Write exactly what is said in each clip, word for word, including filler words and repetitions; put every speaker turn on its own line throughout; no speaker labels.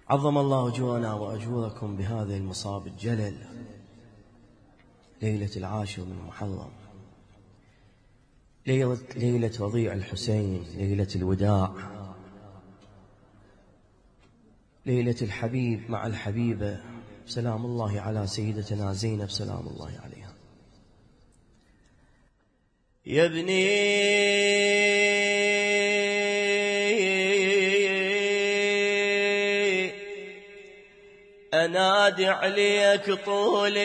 عظم الله أجورنا وأجوركم بهذا المصاب الجلل، ليلة العاشر من محرم، ليلة, ليلة رضيع الحسين، ليلة الوداع، ليلة الحبيب مع الحبيبة. سلام الله على سيدتنا زينب سلام الله عليها. يا ابني أنادي عليك طول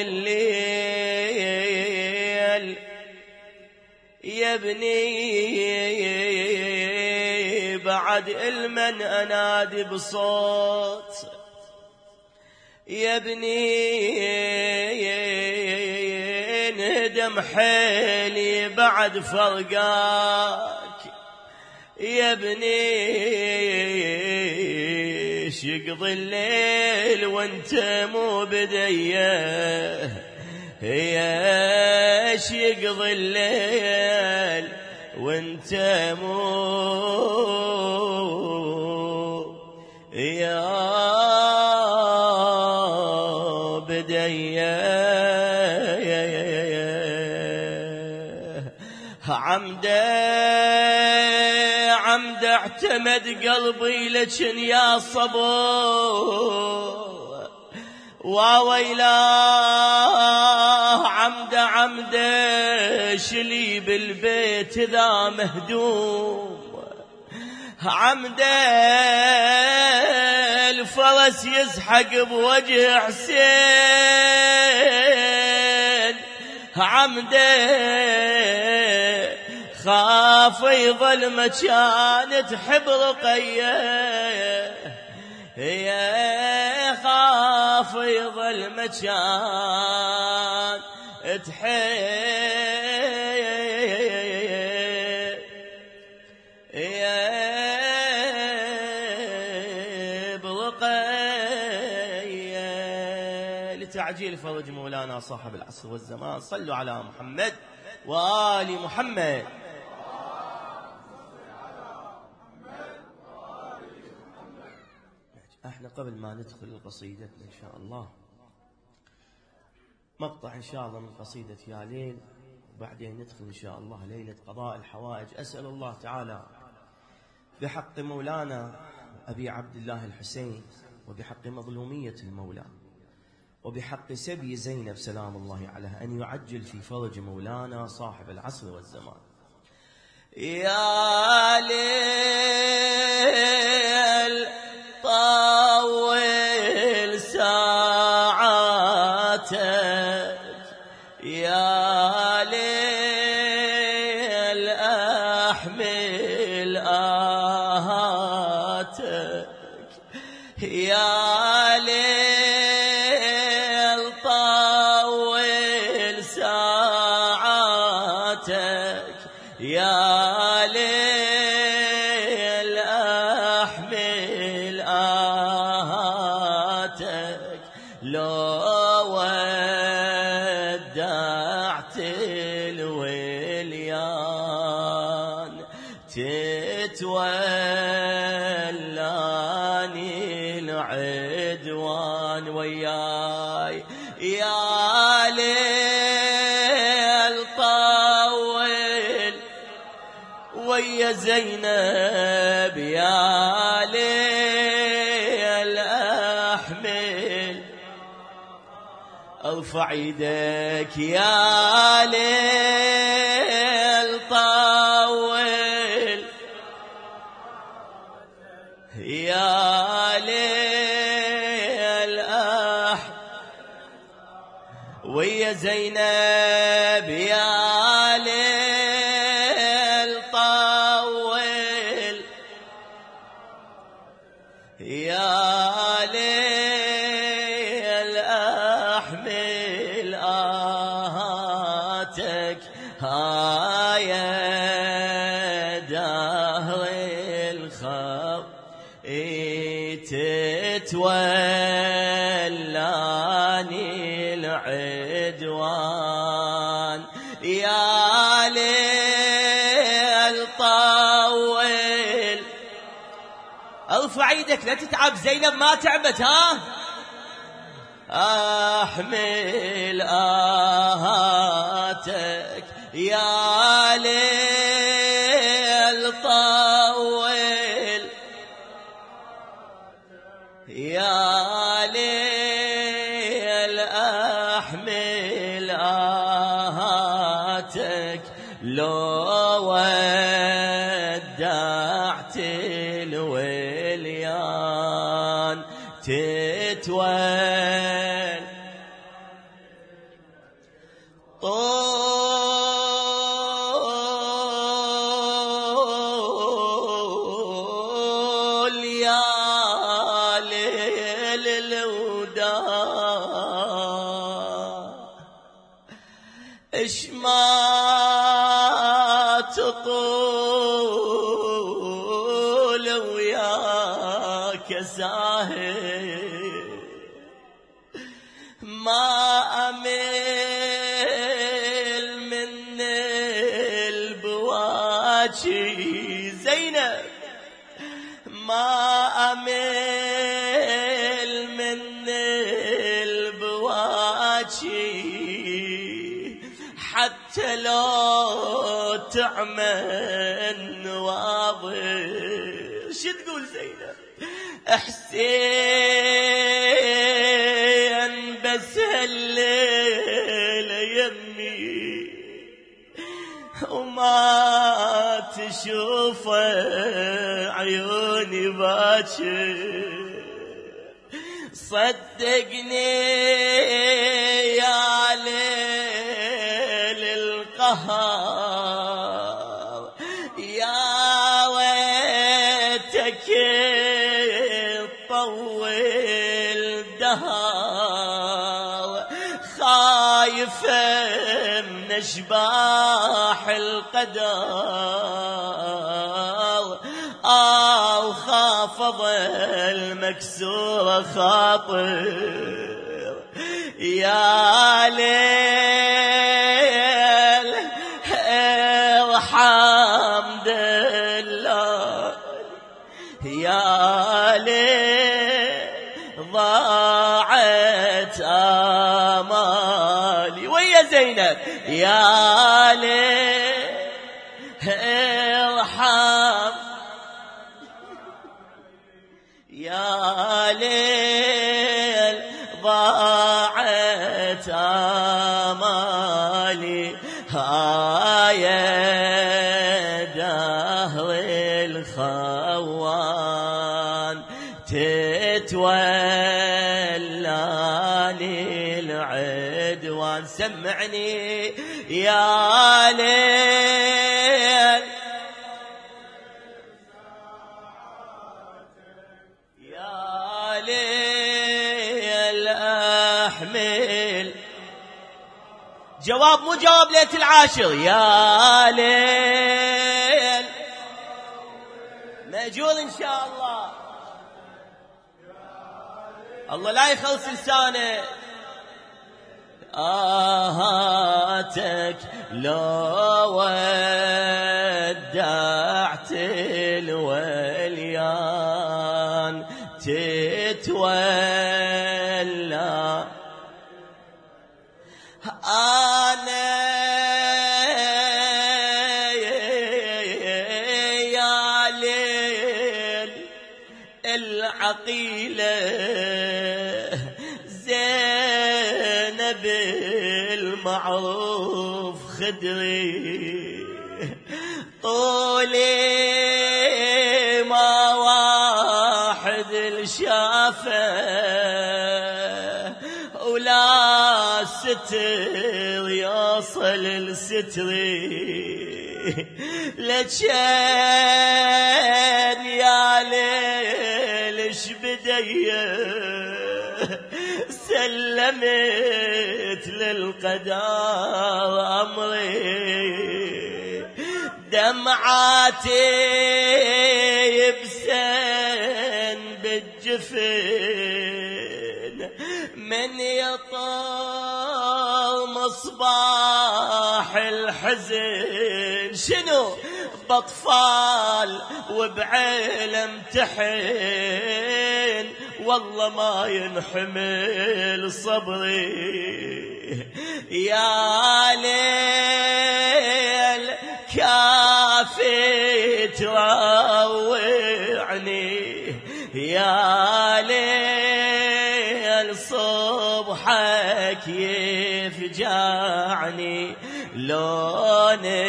الليل، يا ابني بعد المن أنادي بصوت، يا ابني ندم حيلي بعد فرقاك، يا ابني شقضي الليل وانت مو بديه، هي شقضي الليل وانت مو يا بديه. عمده عمده اعتمد قلبي لكن يا صبور، وويلاه عمده عمده شلي بالبيت ذا مهدوم، عمده الفرس يزحق بوجه حسين، عمده خاف يظل مكان تحب رقيه، يا خاف يظل مكان تحب برقيه. لتعجيل فرج مولانا صاحب العصر والزمان، صلوا على محمد وآل محمد. احنا قبل ما ندخل قصيدتنا ان شاء الله مقطع ان شاء الله من قصيدة يا ليل، وبعدين ندخل ان شاء الله ليلة قضاء الحوائج. اسأل الله تعالى بحق مولانا ابي عبد الله الحسين، وبحق مظلومية المولى، وبحق سبي زينب سلام الله عليها، ان يعجل في فرج مولانا صاحب العصر والزمان. يا ليل طول ساعاتك، يا ليل أحمل آهاتك، يا ليل طول ساعاتك، يا ليل أحمل آهاتك، لو ودعت الوليان تتولاني العدوان وياي، يا ليل طول ويا زينب، يا ليل أحمل ارفع يدك، يا ليل طول، يا ليل أحمل ويا زينب، يا ليل طول، يا ليل أحمل آهاتك، هايا دهر الخوف تتولاني العدوان، يا ليل طول ارفع ايدك لا تتعب. زينب ما تعبت. ها احمل آهاتك يا ليل طول يا ليل احمل آهاتك لو ودعت الوليان تتول طول يا ليل الوداع اش ما تطول وياك ساهل ما أمل من البواجي. زينب ما أمل من البواجي حتى لو تعمل واضح. شو تقول زينب؟ حسين بس هالليلة يمي وما تشوف عيوني باكر. صدقني يا ليل القهر يا ويتك طول دهر خايفة من اشباح القدر أو خافض المكسور خاطر يا ليل ارحم دلال يا ليل ضاعت آمالي ويا زينب يا ليل ارحم يا ليل ضاعت آمالي هاي دهر الخوان تتولى للعدوان. سمعني يا ليل يا ليل أحمل. جواب مو جواب ليلة العاشر. يا ليل مأجور إن شاء الله. الله لا يخلص لسانه. آهاتك لو ودعت الوليان تتولى أنا يا ليل العقيلة زينب المعروف خدري طولي ما واحد الشافه ولا ستر يوصل لستري لجان يا ليل اش بديه سلمت للقدر أمري دمعاتي يبسن بالجفن من يطال مصباح الحزن شنو بأطفال وبعلم تحين، والله ما ينحمل صبري يا ليل كافي تروعني، يا ليل صبحك يفجعني، لو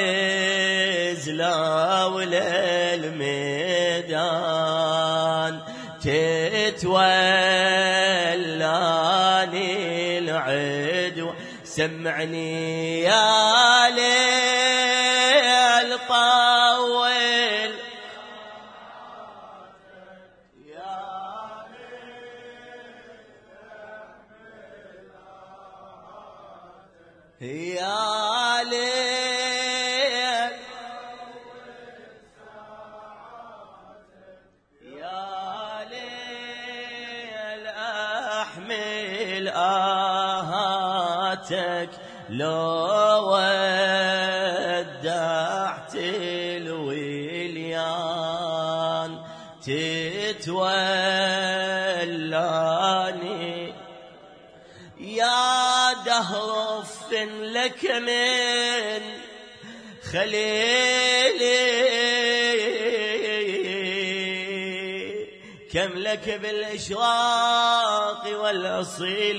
نزلوا للميدان تتولاني العدو، سمعني يا ليل طول يا ليل يا ليل أحمل آهاتك، لو ودعت الوليان تتولاني، يا دهر فن لك من خليلي، كم لك بالإشراق والأصيل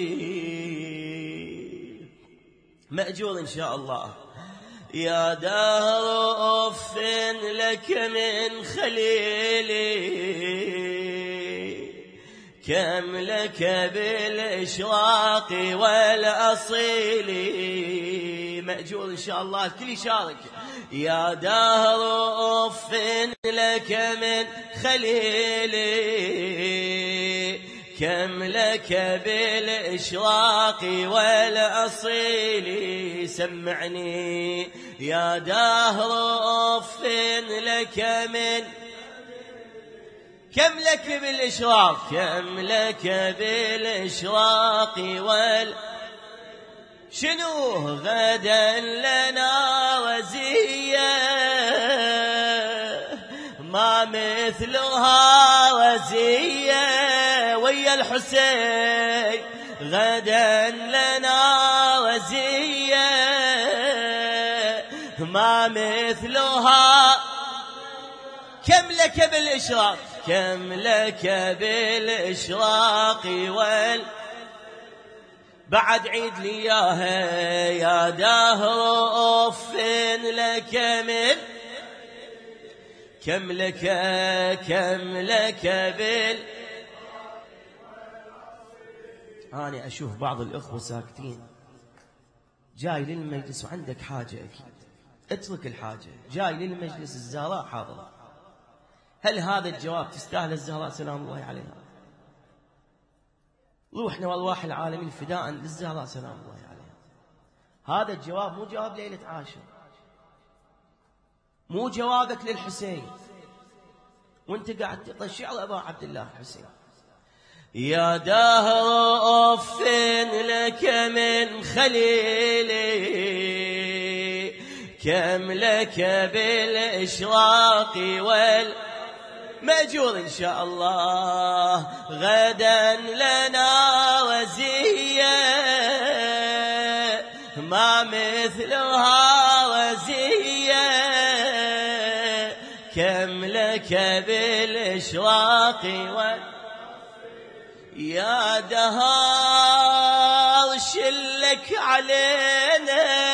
مأجور إن شاء الله. يا دهر فن لك من خليلي، كم لك بالإشراق والأصيل مأجور إن شاء الله، الكل يشارك. يا دهر أف لك من خليلي، كم لك بالإشراق والأصيل، سمعني يا دهر أف لك من، كم لك بالإشراق، كم لك بالإشراق وال، شنو غدا لنا وزية ما مثلها وزية، ويا الحسين غدا لنا وزية ما مثلها، كم لك بالإشراق، كم لك بالإشراق وال، بعد عيد لي ياها يا دهر أف لك من، كم لك كم لك بال، أنا أشوف بعض الأخوة ساكتين، جاي للمجلس وعندك حاجة أكيد، اترك الحاجة، جاي للمجلس الزهراء حاضرة، هل هذا الجواب تستاهل الزهراء سلام الله عليها؟ روحنا والواح العالمين فداء للزهراء سلام الله عليها. هذا الجواب مو جواب ليلة عاشر، مو جوابك للحسين وانت قاعد تقرأ شعر أبا عبد الله الحسين. يا دهر أف لك من خليلي، كم لك بالإشراق وال، مأجور إن شاء الله. غدا لنا وزية ما مثلها وزية، كم لك بالإشراق وال، يا دهار شلك علينا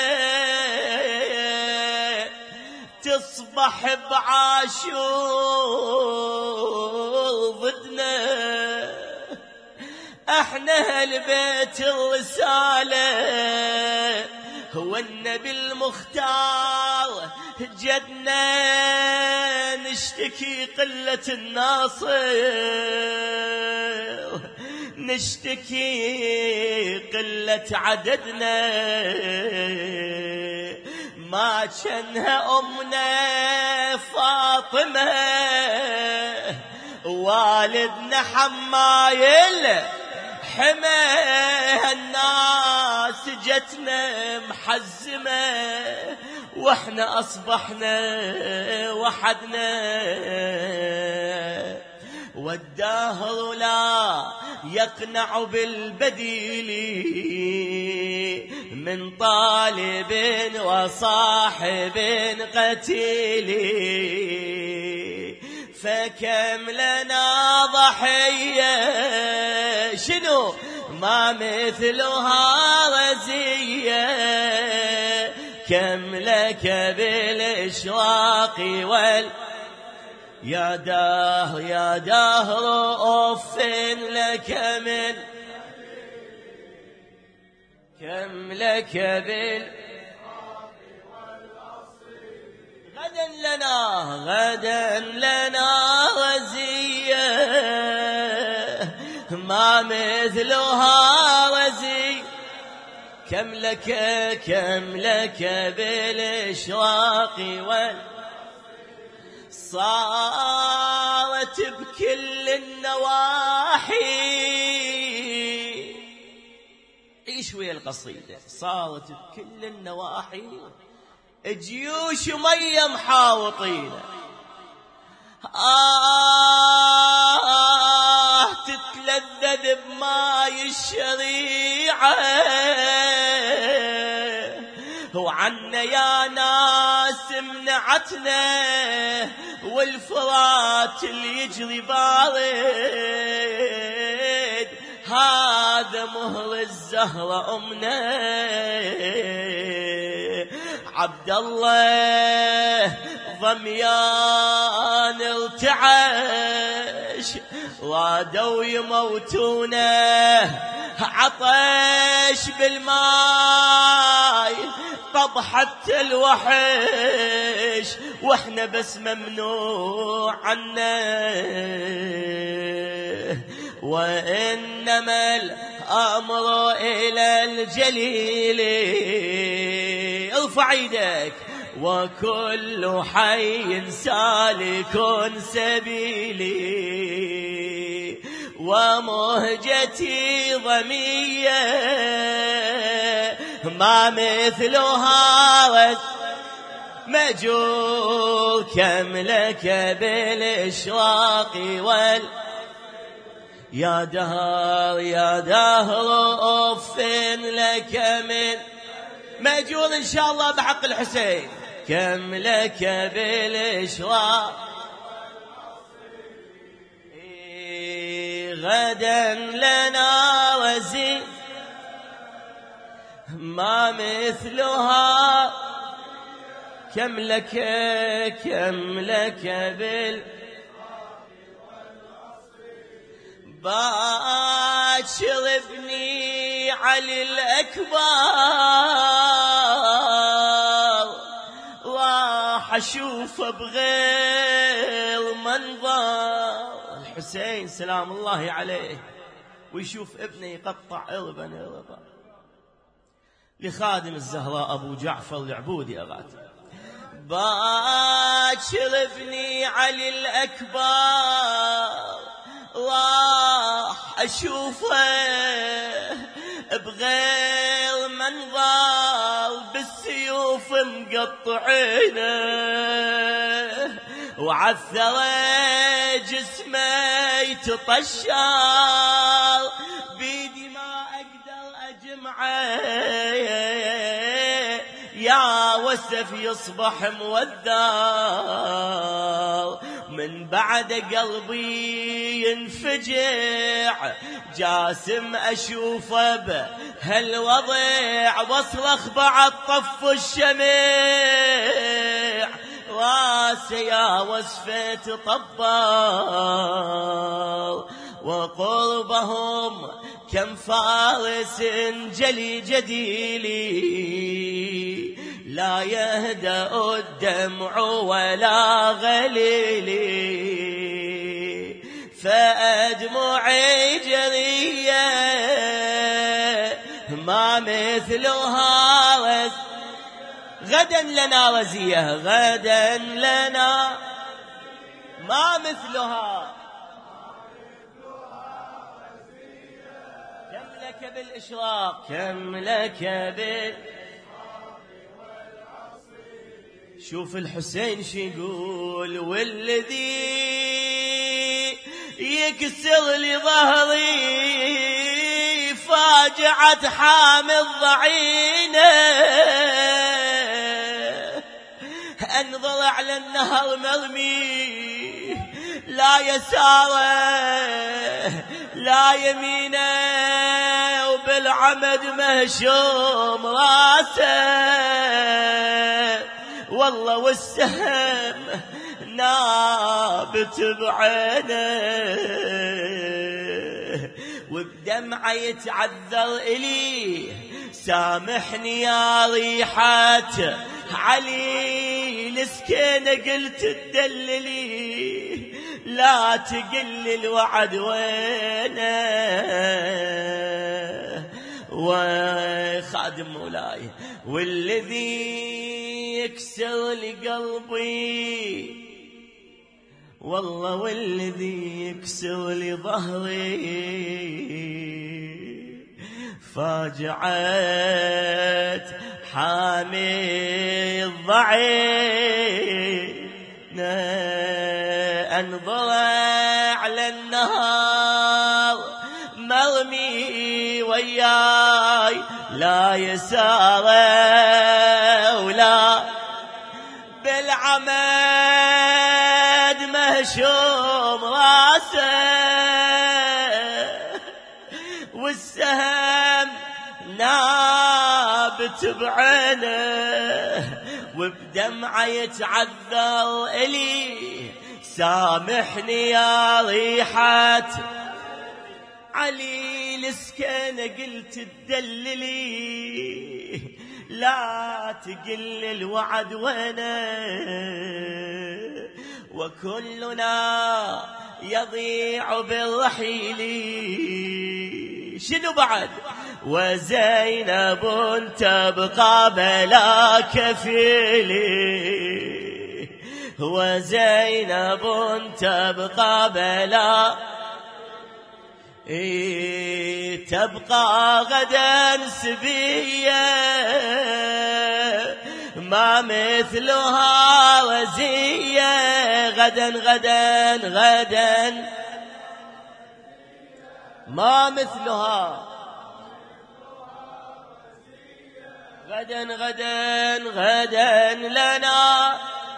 تصبح بعاشور ضدنا، احنا البيت الرسالة هو النبي المختار جدنا، نشتكي قلة الناصر، نشتكي قلة عددنا، ما كانها أمنا فاطمة والدنا حمايل حمى، الناس جتنا محزمة واحنا أصبحنا وحدنا، والدهر لا يقنع بالبديل من طالب وصاحب قتيل، فكم لنا ضحية شنو ما مثلها رزية، كم لك بالإشراق وال يا دهر يا دهر أف لك من كم لك بال غدا لنا غدا لنا رزية ما مثلها رزي، كم لك كم لك بالإشراق وال صارت بكل النواحي. ايش ويا القصيدة؟ صارت بكل النواحي جيوش مية محاوطين، آه تتلذذ بماي الشريعة، وعنا يا ناس منعتنا والفرات اللي يجري بارد، هذا مهر الزهرة أمنا. عبد الله ضميان ارتعش رادوا يموتونه، عطش بالماي طب حتى الوحش، واحنا بس ممنوع عنا. وإنما الأمر إلى الجليل، ارفع يدك، وكل حي سالك سبيلي، ومهجتي ضمية ما مثلها مأجور، كم لك بالإشراق وال يا دهر يا دهر أف لك من مأجور إن شاء الله بحق الحسين، كم لك بالإشراق غدا لنا وزي ما مثلها، كم لك كم لك بال باكر ابني علي الأكبر، راح أشوفه بغير منظر. الحسين سلام الله عليه ويشوف ابنه يقطع إربا إربا. لخادم الزهراء أبو جعفر العبودي أغاتي، باكر ابني علي الأكبر، راح أشوفه بغير منظر، بالسيوف مقطعينه وعثر جسمه يتطشر، بيدي ما أقدر أجمعه، يا وسف يصبح موذر، من بعد قلبي ينفجع، جاسم أشوفه بهالوضع، واصرخ بعد طف الشمع، راسي يا وسفة تطبر، وقربهم كم فارس جلي جديلي، لا يهدأ الدمع ولا غليلي، فأدمعي جرية ما مثلها رز غدا لنا رزية، غدا لنا ما مثلها، كم لك بالإشراق كم لك بال شوف الحسين شي يقول: والذي يكسر لي ظهري فاجعة حامل ضعينه، انظر على النهر مرمي لا يساره لا يمينه، وبالعمد مهشوم راسه، والله والسهم نابت بعينه، وبدمعه يتعذر إلي: سامحني يا ريحة علي السكينة قلت تدللي، لا تقل الوعد وينه. وخادم مولاي: والذي يكسر لقلبي، والله والذي يكسر لي ظهري فاجعت حامي الضعين، انظر على النهار مرمي وياي لا يساره ولا بالعمد مهشوم راسه، والسهم نابت بعينه، وبدمعه يتعذر إلي: سامحني يا ريحة علي السكينة قلت تدللي، لا تقل الوعد وينه. وكلنا يضيع بالرحيل، شنو بعد؟ وزينب تبقى بلا كفيلي، وزينب تبقى بلا إيه، تبقى غدا سبية ما مثلها وزية، غدا غدا غدا ما مثلها، غدا غدا غدا لنا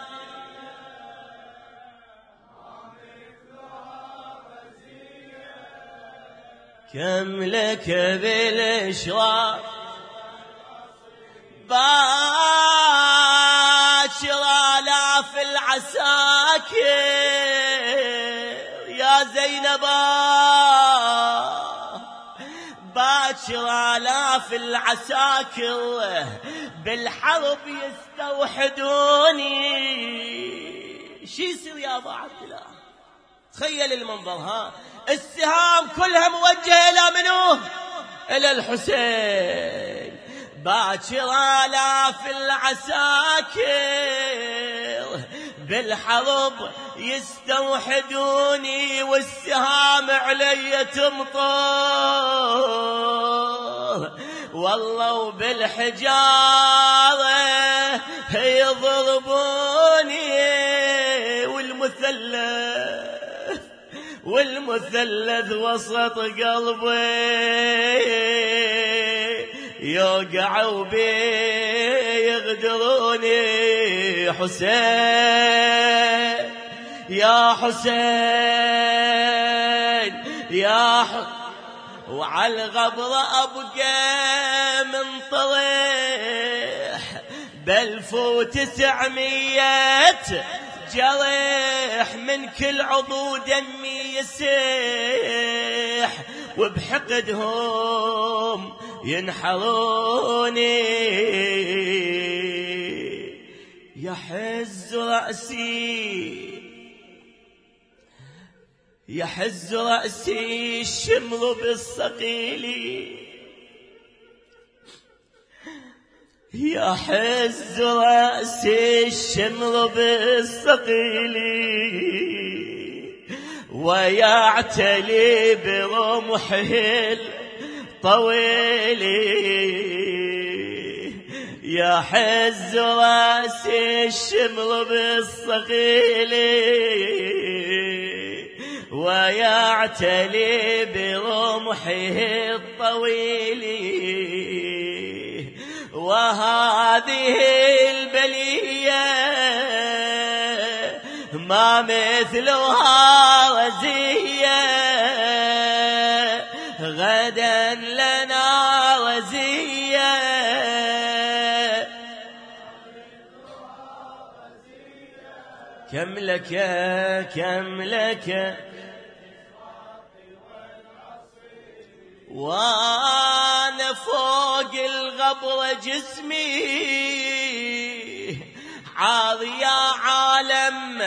كم لك بالإشراق باكر آلاف العساكر يا زينبا، باكر آلاف العساكر بالحرب يستوحدوني. شي يصير يا أبا عبد الله؟ تخيل المنظر، ها السهام كلها موجهة إلى منو؟ إلى الحسين. باكر آلاف العساكر بالحرب يستوحدوني، والسهام علي تمطر، والله وبالحجارة يضربوني، والمثلث والمثلث وسط قلبي يوقعوا بي يغدروني. حسين يا حسين يا حسين، وعلى الغبرة أبقى منطرح بألف وتسعمية جرح، من كل عضو دمي يسيح، وبحقدهم ينحروني. يحز رأسي يحز رأسي الشمر بالصقيل، يحز رأسي الشمر بالصقيل، ويعتلي برمحه الطويل. يا حز راس الشمر بالصقيلي ويعتلي برمحه الطويل وهذه البلية ما مثلها رزية غدا لنا رزية كم لك كم لك وانا فوق الغبر جسمي عاضي يا عالم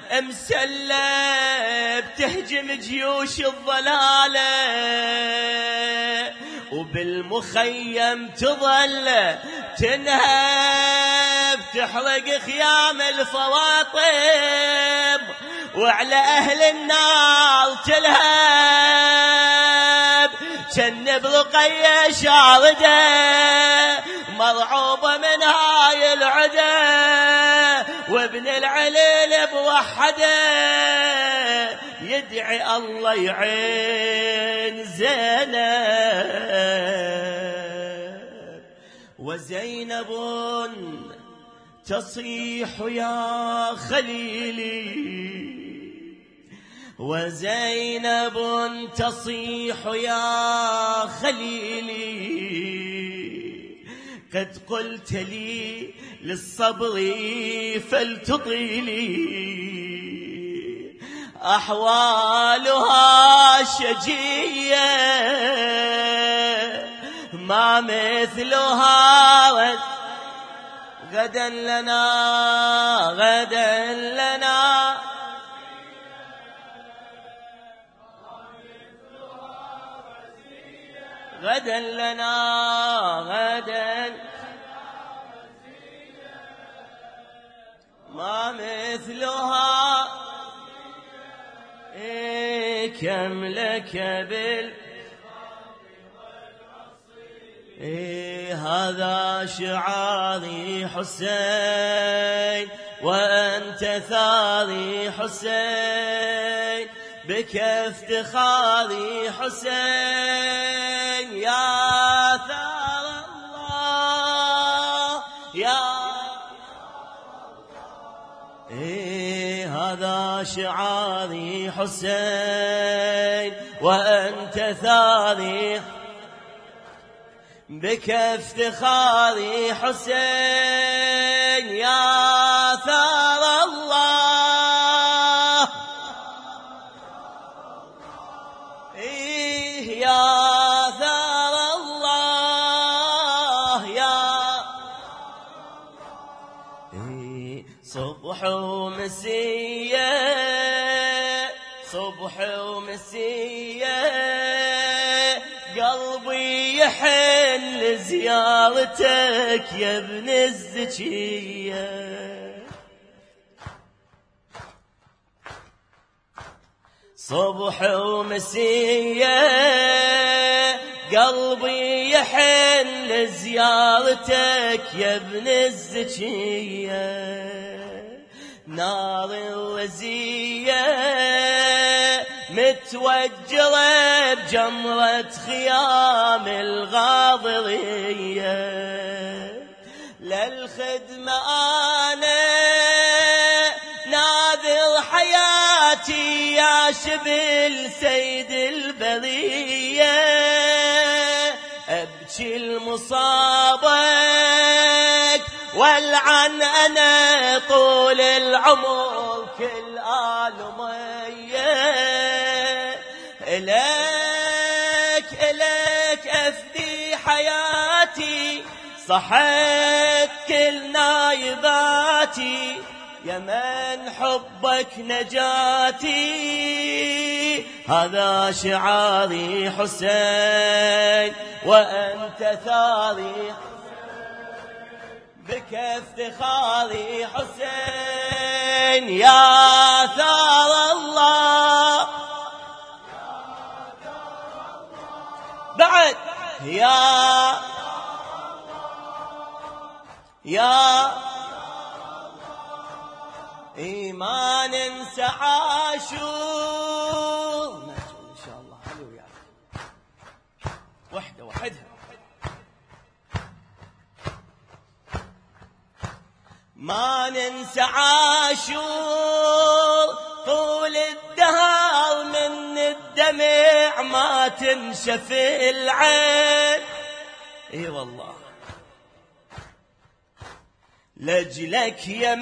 مسلب تهجم جيوش الضلالة وبالمخيم تظل تنهب تحرق خيام الفواطم وعلى أهل النار تلهب جنب رقية شاردة مرعوبة من هاي العدى وابن العليل بوحده يدعي الله يعين زينب وزينب تصيح يا خليلي وزينب تصيح يا خليلي قد قلت لي للصبر فلتطيلي أحوالها شجية ما مثلها غدا لنا غدا لنا غدا لنا غدا ما مثلها إيه كم لك بال إيه هذا شعاري حسين وأنت ثاري حسين بك افتخاري حسين يا ثار الله يا إيه هذا شعاري حسين وأنت ثاري بك افتخاري حسين يا ثار الله إيه يا ثار الله يا إيه صبح ومسية صبح ومسية قلبي يحن لزيارتك يا ابن الزكية صبح ومسية قلبي يحن لزيارتك يا ابن الزكية نار الرزية متوجرة بجمرة خيام الغاضرية للخدمة أنا ناذر حياتي يا شبل سيد البرية أبكي المصابك والعن أنا طول العمر كل آلمية إليك إليك أفدي حياتي صحت كل نايباتي يا من حبك نجاتي هذا شعاري حسين وأنت ثاري بك افتخاري حسين يا ثار الله بعد يا يا ما ننسى عاشور. نجم إن شاء الله. علي وياك وحدة وحدها. ما ننسى عاشور طول الدهر، من الدمع ما تنشف العين. اي والله لجلك يا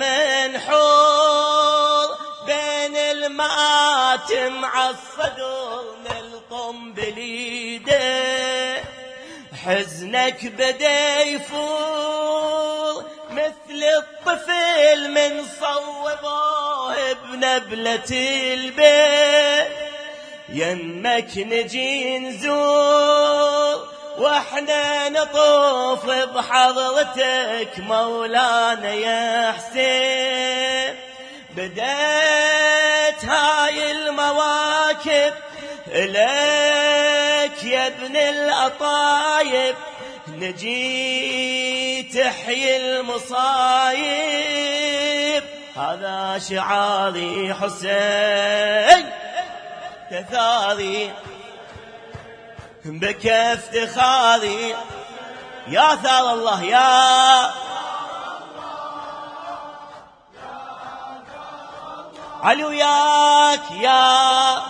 منحور بين المآتم عالصدر، نلطم بليده حزنك بدا يفور، مثل الطفل من صوبه بنبلة البيت. يمك نجي نزور واحنا نطوف بحضرتك مولانا يا حسين. بدأت هاي المواكب لك يا ابن الأطايب، نجي تحيي المصايب. هذا شعاري حسين تثاري بك افتخاري. يا ثار الله يا علي وياك يا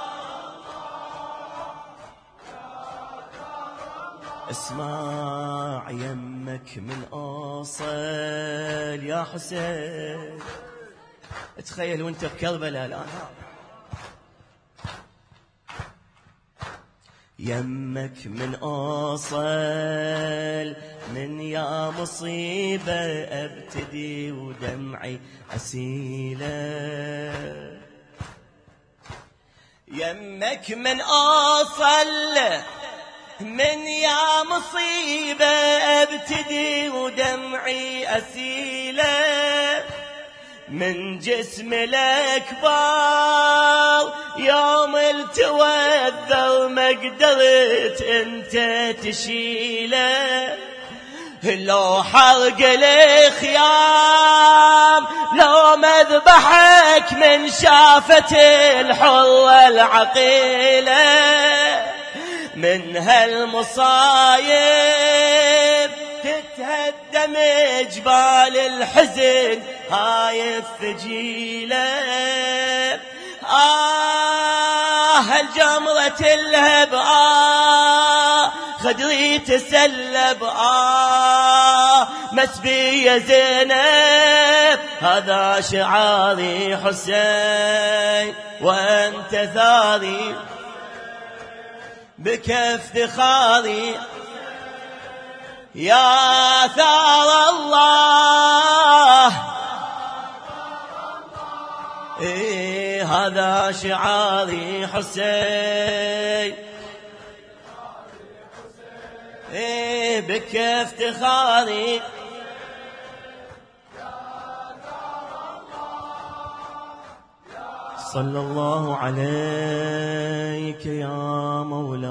اسمع يمك من أوصل يا حسين. تخيل وانت بكربلاء الآن يمك من أوصل، من يا مصيبة أبتدي ودمعي أسيلة. يمك من أوصل، من يا مصيبة أبتدي ودمعي أسيلة. من جسم الأكبر يوم التوذر ما قدرت انت تشيله. لو حرق الخيام لو مذبحك من شافة الحرة العقيلة. من هالمصايب تتهدم جبال الحزن هاي الثجيلة. آه الجمرة الهب آه خدري تسلب آه مسبية زينب. هذا شعاري حسين وانت ثاري بك افتخاري. يا ثار الله إيه هذا شعاري حسين إيه بك افتخاري. صلى الله عليك يا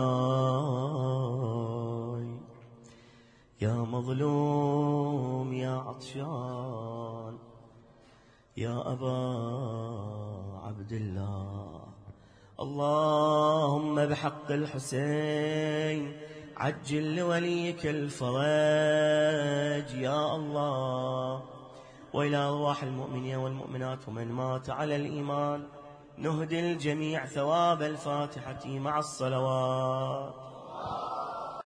مولاي يا مظلوم يا عطشان يا أبا عبد الله. اللهم بحق الحسين عجل لوليك الفرج يا الله. وإلى أرواح المؤمنين والمؤمنات ومن مات على الإيمان نهدي الجميع ثواب الفاتحة مع الصلوات.